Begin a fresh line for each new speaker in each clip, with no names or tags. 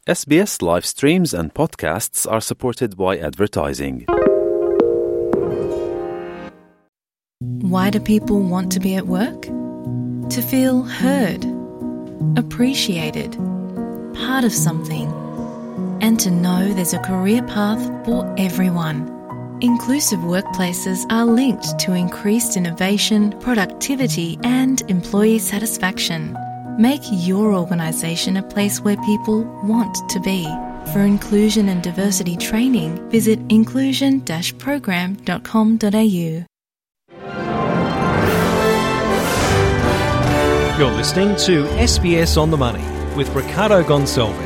SBS live streams and podcasts are supported by advertising.
Why do people want to be at work? To feel heard, appreciated, part of something, and to know there's a career path for everyone. Inclusive workplaces are linked to increased innovation, productivity, and employee satisfaction. Make your organisation a place where people want to be. For inclusion and diversity training, visit inclusion-program.com.au.
You're listening to SBS On The Money with Ricardo Gonçalves.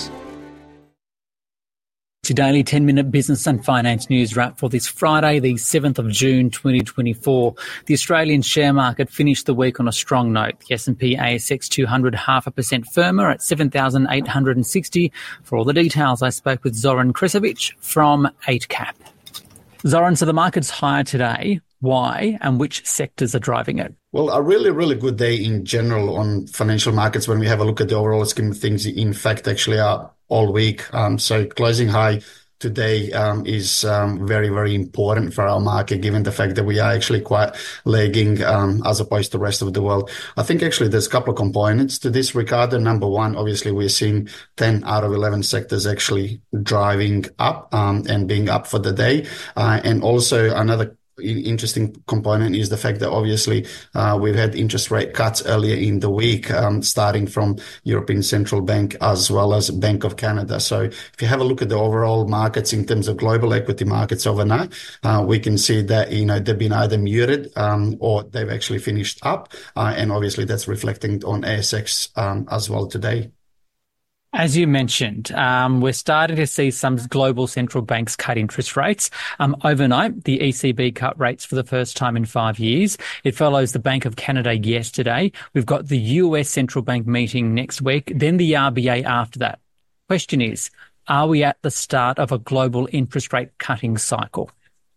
It's your daily 10-minute business and finance news wrap for this Friday, the 7th of June 2024. The Australian share market finished the week on a strong note. The S&P ASX 200 0.5% firmer at 7,860. For all the details, I spoke with Zoran Kresovic from 8Cap. Zoran, so the market's higher today. Why and which sectors are driving it?
Well, a really, really good day in general on financial markets when we have a look at the overall scheme of things. In fact, actually are all week. So closing high today is very, very important for our market, given the fact that we are actually quite lagging as opposed to the rest of the world. I think actually there's a couple of components to this, Ricardo. Number one, obviously we're seeing 10 out of 11 sectors actually driving up and being up for the day. And also another interesting component is the fact that obviously we've had interest rate cuts earlier in the week, starting from European Central Bank as well as Bank of Canada. So if you have a look at the overall markets in terms of global equity markets overnight, we can see that, they've been either muted or they've actually finished up. And obviously that's reflecting on ASX as well today.
As you mentioned, we're starting to see some global central banks cut interest rates. Overnight, the ECB cut rates for the first time in 5 years. It follows the Bank of Canada yesterday. We've got the US Central Bank meeting next week, then the RBA after that. Question is, are we at the start of a global interest rate cutting cycle?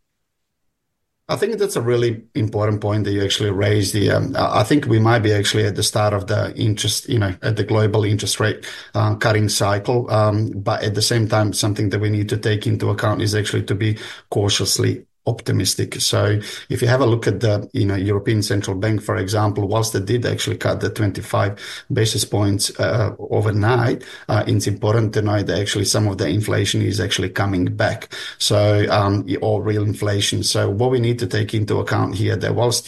I think that's a really important point that you actually raised. I think we might be actually at the start of the interest, at the global interest rate cutting cycle. But at the same time, something that we need to take into account is actually to be cautiously optimistic. So if you have a look at the, European Central Bank, for example, whilst they did actually cut the 25 basis points overnight, it's important to know that actually some of the inflation is actually coming back. So, or real inflation. So what we need to take into account here that whilst,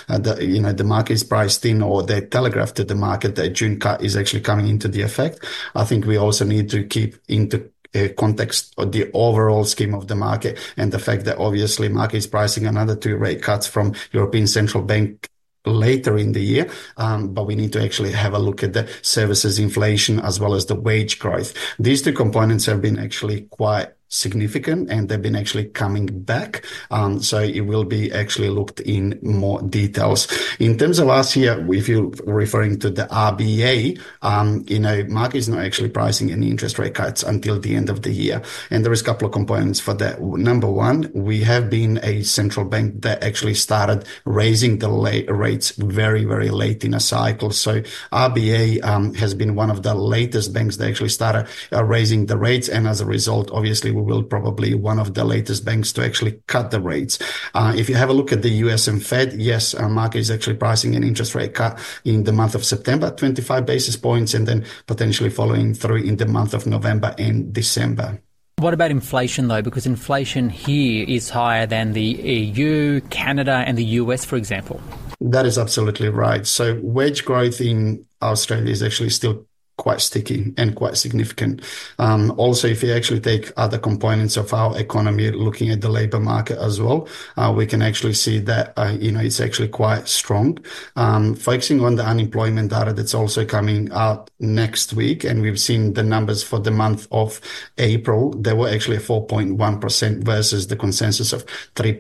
the market is priced in, or they telegraphed to the market that June cut is actually coming into the effect, I think we also need to keep into context of the overall scheme of the market and the fact that obviously market is pricing another 2 rate cuts from European Central Bank later in the year. But we need to actually have a look at the services inflation as well as the wage growth. These 2 components have been actually quite significant and they've been actually coming back. So it will be actually looked in more details. In terms of us here, if you're referring to the RBA, market is not actually pricing any interest rate cuts until the end of the year. And there is a couple of components for that. Number one, we have been a central bank that actually started raising the rates very, very late in a cycle. So RBA has been one of the latest banks that actually started raising the rates. And as a result, obviously, we will probably one of the latest banks to actually cut the rates. If you have a look at the US and Fed, yes, market is actually pricing an interest rate cut in the month of September, 25 basis points, and then potentially following through in the month of November and December.
What about inflation, though? Because inflation here is higher than the EU, Canada, and the US, for example.
That is absolutely right. So wage growth in Australia is actually still quite sticky and quite significant. Also, if you actually take other components of our economy, looking at the labor market as well, we can actually see that, it's actually quite strong. Focusing on the unemployment data that's also coming out next week, and we've seen the numbers for the month of April, they were actually 4.1% versus the consensus of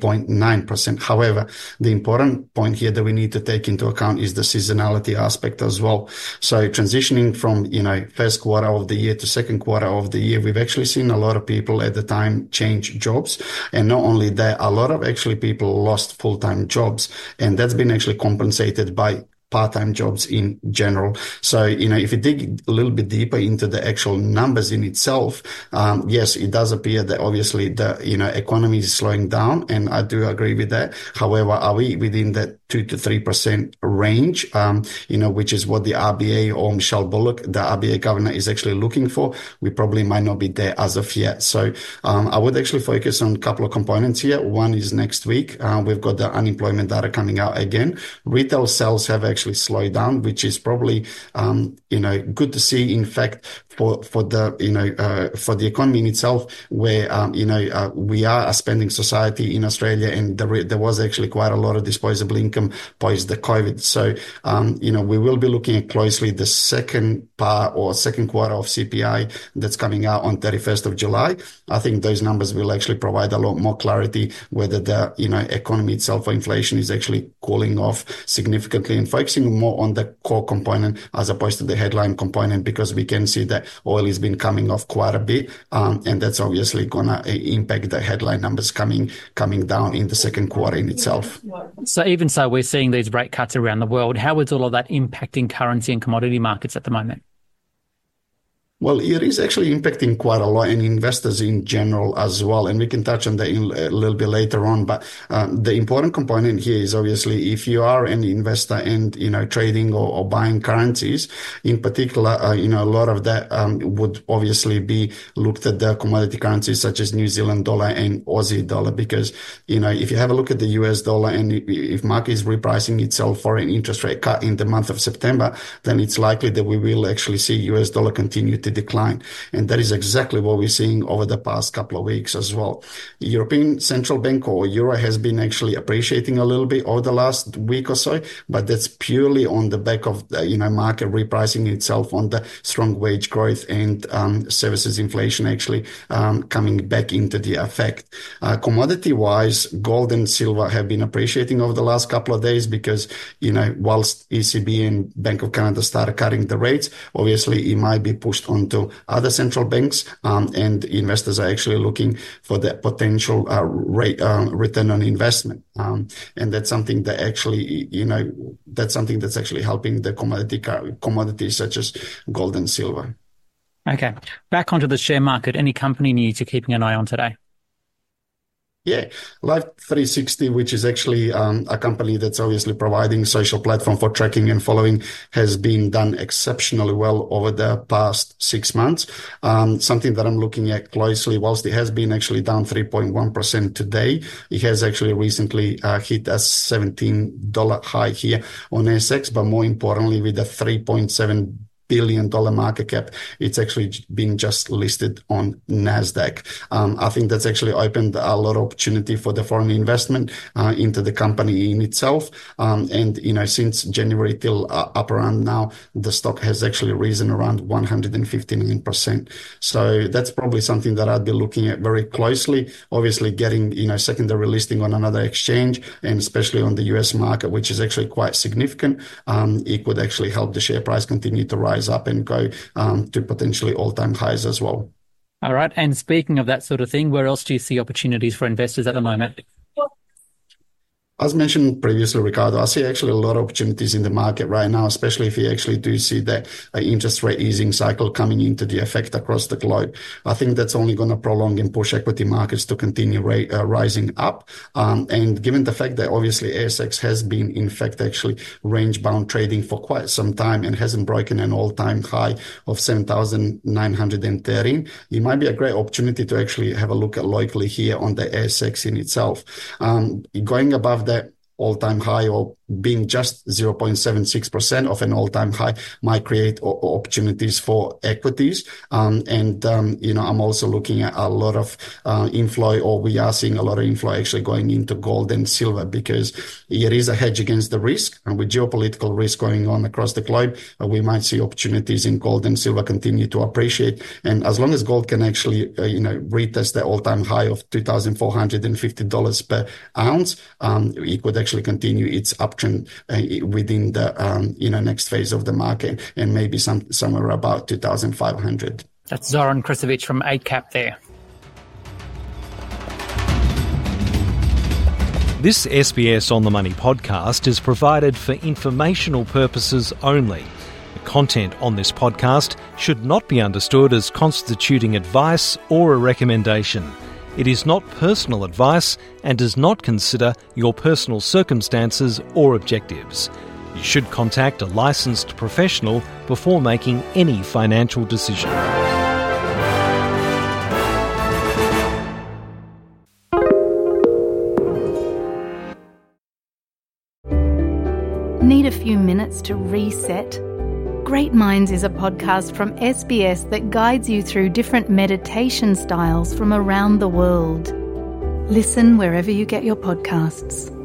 3.9%. However, the important point here that we need to take into account is the seasonality aspect as well. So transitioning from first quarter of the year to second quarter of the year, we've actually seen a lot of people at the time change jobs. And not only that, a lot of actually people lost full-time jobs. And that's been actually compensated by part-time jobs in general. So, if you dig a little bit deeper into the actual numbers in itself, yes, it does appear that obviously the, economy is slowing down, and I do agree with that. However, are we within that 2 to 3% range, which is what the RBA or Michelle Bullock, the RBA governor, is actually looking for? We probably might not be there as of yet. So I would actually focus on a couple of components here. One is next week. We've got the unemployment data coming out again. Retail sales have actually slowed down, which is probably, good to see. In fact, for the economy in itself, where, we are a spending society in Australia, and there was actually quite a lot of disposable income post the COVID. So, we will be looking at closely the second quarter of CPI that's coming out on 31st of July. I think those numbers will actually provide a lot more clarity whether the, economy itself or inflation is actually cooling off significantly, and focusing more on the core component as opposed to the headline component, because we can see that oil has been coming off quite a bit. And that's obviously going to impact the headline numbers coming down in the second quarter in itself.
So even so, we're seeing these rate cuts around the world. How is all of that impacting currency and commodity markets at the moment?
Well, it is actually impacting quite a lot, and investors in general as well. And we can touch on that a little bit later on. But the important component here is obviously if you are an investor and, trading or buying currencies, in particular, a lot of that would obviously be looked at the commodity currencies such as New Zealand dollar and Aussie dollar, because, if you have a look at the US dollar, and if market is repricing itself for an interest rate cut in the month of September, then it's likely that we will actually see US dollar continue to decline. And that is exactly what we're seeing over the past couple of weeks as well. The European Central Bank, or Euro, has been actually appreciating a little bit over the last week or so, but that's purely on the back of the, market repricing itself on the strong wage growth and services inflation actually coming back into the effect. Commodity-wise, gold and silver have been appreciating over the last couple of days because, whilst ECB and Bank of Canada started cutting the rates, obviously it might be pushed on to other central banks, and investors are actually looking for the potential return on investment. And that's something that actually, that's something that's actually helping the commodities such as gold and silver.
Okay. Back onto the share market. Any company news you're keeping an eye on today?
Yeah, Life360, which is actually a company that's obviously providing social platform for tracking and following, has been done exceptionally well over the past 6 months. Something that I'm looking at closely, whilst it has been actually down 3.1% today, it has actually recently hit a $17 high here on ASX, but more importantly, with a $3.7 billion market cap, it's actually been just listed on NASDAQ. I think that's actually opened a lot of opportunity for the foreign investment into the company in itself. And, since January till up around now, the stock has actually risen around 159%. So that's probably something that I'd be looking at very closely. Obviously getting, secondary listing on another exchange, and especially on the US market, which is actually quite significant. It could actually help the share price continue to rise up and go to potentially all-time highs as well.
All right. And speaking of that sort of thing, where else do you see opportunities for investors at the moment?
As mentioned previously, Ricardo, I see actually a lot of opportunities in the market right now, especially if you actually do see that interest rate easing cycle coming into the effect across the globe. I think that's only going to prolong and push equity markets to continue rising up. And given the fact that obviously ASX has been, in fact, actually range-bound trading for quite some time and hasn't broken an all-time high of 7,913, it might be a great opportunity to actually have a look at locally here on the ASX in itself. Going above that all-time high, or being just 0.76% of an all-time high, might create opportunities for equities. And I'm also looking at a lot of inflow, or we are seeing a lot of inflow actually going into gold and silver, because it is a hedge against the risk. And with geopolitical risk going on across the globe, we might see opportunities in gold and silver continue to appreciate. And as long as gold can actually, retest the all-time high of $2,450 per ounce, it could actually continue its uptrend within the next phase of the market, and maybe somewhere about 2,500.
That's Zoran Krisovic from 8Cap there.
This SBS On The Money podcast is provided for informational purposes only. The content on this podcast should not be understood as constituting advice or a recommendation. It is not personal advice and does not consider your personal circumstances or objectives. You should contact a licensed professional before making any financial decision.
Need a few minutes to reset? Great Minds is a podcast from SBS that guides you through different meditation styles from around the world. Listen wherever you get your podcasts.